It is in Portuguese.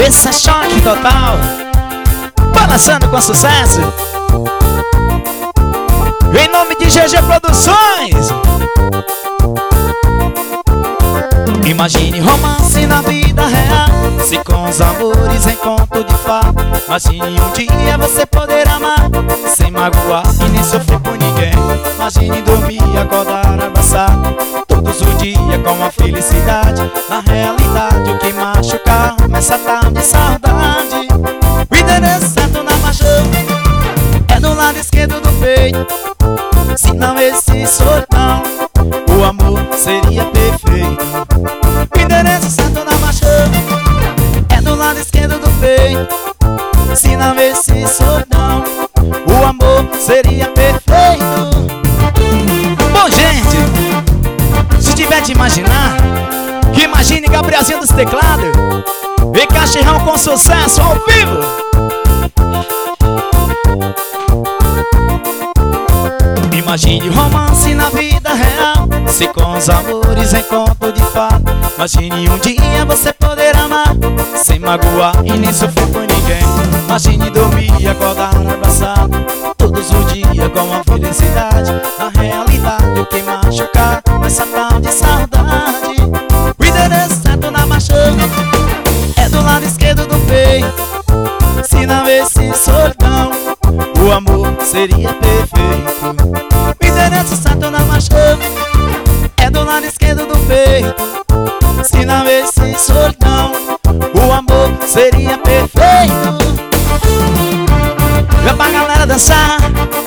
Esse é choque total, balançando com sucesso. Em nome de GG Produções. Imagine romance na vida real, se com os amores em conto de fada. Imagine um dia você poder amar sem magoar e nem sofrer por ninguém. Imagine dormir, acordar, abraçar todos os dias com a felicidade. Na realidade o que machucar essa tal de saudade. O endereço certo na paixão é do lado esquerdo do peito. Se não esse soltão, o amor seria perfeito. O endereço certo na paixão é do lado esquerdo do peito. Se não esse soltão, o amor seria perfeito. Bom, gente, se tiver de imaginar, que imagine Gabrielzinho dos teclados e Cachorrão com sucesso ao vivo. Imagine romance na vida real, se com os amores em conto de fada. Imagine um dia você poder amar sem magoar e nem sofrer por ninguém. Imagine dormir e acordar abraçado todos os dias com a felicidade. Na realidade o que machucar essa tal de saudade. O endereço certo na paixão é do lado esquerdo do peito. Se não esse soltão, o amor seria perfeito. O endereço certo na paixão é do lado esquerdo do peito. Se não esse soltão, o amor seria perfeito. Vem pra galera dançar.